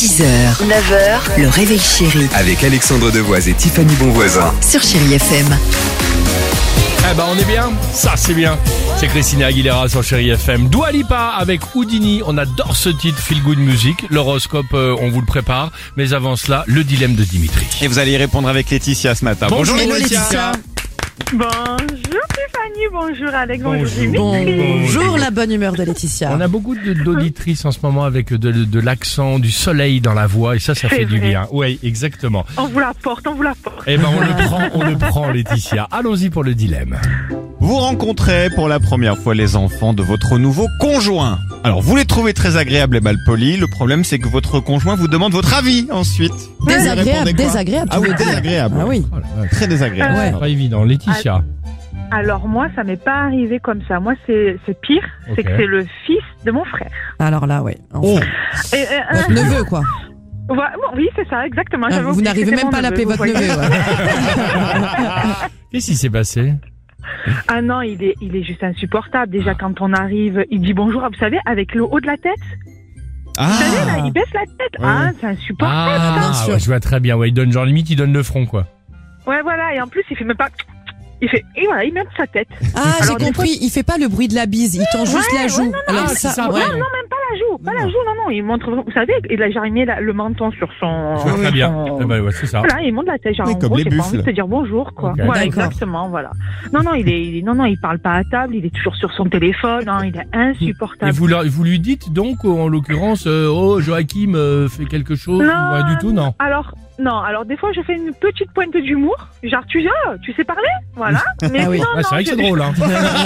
6h, 9h, le réveil chéri Avec Alexandre Devoise et Tiffany Bonvoisin. sur Chéri FM. Eh ben on est bien, ça c'est bien. C'est Christina Aguilera sur Chéri FM. Dua Lipa avec Houdini, on adore ce titre, Feel Good Music. L'horoscope, on vous le prépare. Mais avant cela, le dilemme de Dimitri. Et vous allez y répondre avec Laetitia ce matin. Bonjour Hello, Laetitia. Bonjour Tiffany, bonjour Alex, bonjour Dimitri. Bonjour la bonne humeur de Laetitia. On a beaucoup d'auditrices en ce moment avec de l'accent, du soleil dans la voix et ça C'est fait du vrai. bien. Oui, exactement. On vous la porte. Eh ben on le prend Laetitia. Allons-y pour le dilemme. Vous rencontrez pour la première fois les enfants de votre nouveau conjoint. Alors vous les trouvez très agréables et malpolis. Le problème c'est que votre conjoint vous demande votre avis ensuite. Vous répondez quoi Désagréable. Ah oui, désagréable. Ah oui. Oh la vache. Très désagréable. Ouais. C'est pas évident. Laetitia. Alors moi, ça m'est pas arrivé comme ça. Moi, c'est pire, c'est Ok. que c'est le fils de mon frère. Alors là, ouais. Oh, Et, Votre neveu, quoi. bon, oui, c'est ça, exactement. Ah, J'avais vous oublié n'arrivez que même c'était pas à mon l'appeler neveu, votre vous neveu. voyez. Ouais. Qu'est-ce qui s'est passé? Ah non, il est juste insupportable. Déjà, quand on arrive, il dit bonjour, vous savez, avec le haut de la tête. ah. Vous savez, là, il baisse la tête. Ouais. Ah, c'est insupportable. bien sûr. Ouais, je vois très bien. Ouais, il donne genre limite, il donne le front quoi. Ouais, voilà. Et en plus, il fait même pas... Il fait... Et voilà, il met sa tête. Ah, j'ai Alors, des compris. Il fait pas le bruit de la bise. Il tend juste Ouais, la joue. ouais, non, Alors Ah, c'est ça, ouais. ouais. Non, même pas la joue. Pas la joue, non. Il montre... Vous savez, il a genre mis le menton sur son... Je vois très bien. son- Eh ben ouais, c'est ça. Voilà, il monte la tête, genre Oui, en comme gros, les j'ai pas buffles. envie de te dire bonjour, quoi. Ok. Voilà, D'accord. exactement, voilà. Non, il parle pas à table, il est toujours sur son téléphone, hein, il est Et insupportable. vous lui dites donc, en l'occurrence, oh Joachim fait quelque chose ou Non, pas du tout, non? Alors des fois je fais une petite pointe d'humour, genre tu sais parler, voilà. Mais Ah oui. sinon, Ah, c'est vrai que c'est drôle, hein.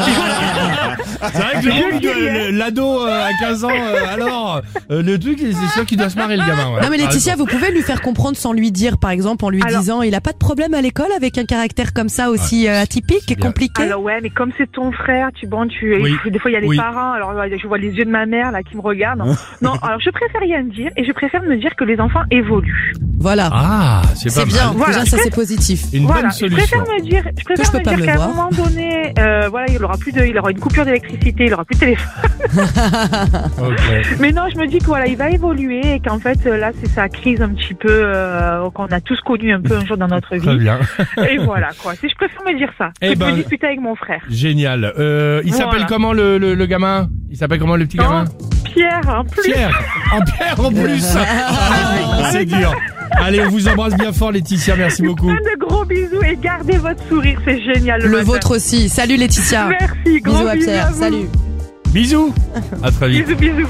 C'est vrai que l'ado à 15 ans, alors, le truc, c'est sûr qu'il doit se marrer, le gamin. Ouais. Non mais Laetitia, vous pouvez lui faire comprendre sans lui dire, par exemple, en lui Alors- disant, il a pas de problème à l'école avec un caractère comme ça aussi atypique et bien. compliqué. Alors ouais, mais comme c'est ton frère, Oui. des fois il y a les Oui. parents, alors ouais, je vois les yeux de ma mère là qui me regardent. Non, alors je préfère rien dire et je préfère me dire que les enfants évoluent. Voilà. Ah, c'est pas C'est bien. mal. Voilà. Déjà, ça c'est positif. Une Voilà, bonne je solution. préfère me dire je peux pas me qu'à un voir. moment donné, voilà, il aura une coupure d'électricité, il aura plus de téléphone. Ok. Mais non, je me dis que voilà, il va évoluer et qu'en fait là, c'est sa crise un petit peu qu'on a tous connu un peu un jour dans notre Très vie. bien. Et voilà quoi. Je préfère me dire ça. Eh Que de ben- me disputer avec mon frère. Génial. Il s'appelle Voilà. comment le gamin? Il s'appelle comment le petit gamin? Pierre, en plus. Pierre. Pierre en plus. Ah, c'est dur. Allez, on vous embrasse bien fort, Laetitia. Merci beaucoup. Plein de gros bisous et gardez votre sourire, c'est génial. Le matin. vôtre aussi. Salut Laetitia. Merci, gros Bisous à Pierre. vous. Salut. Bisous. À très vite. Bisous.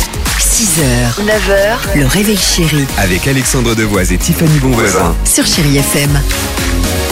6h, 9h, le réveil chéri Avec Alexandre Devoise et Tiffany Bonvoisin. sur Chéri FM.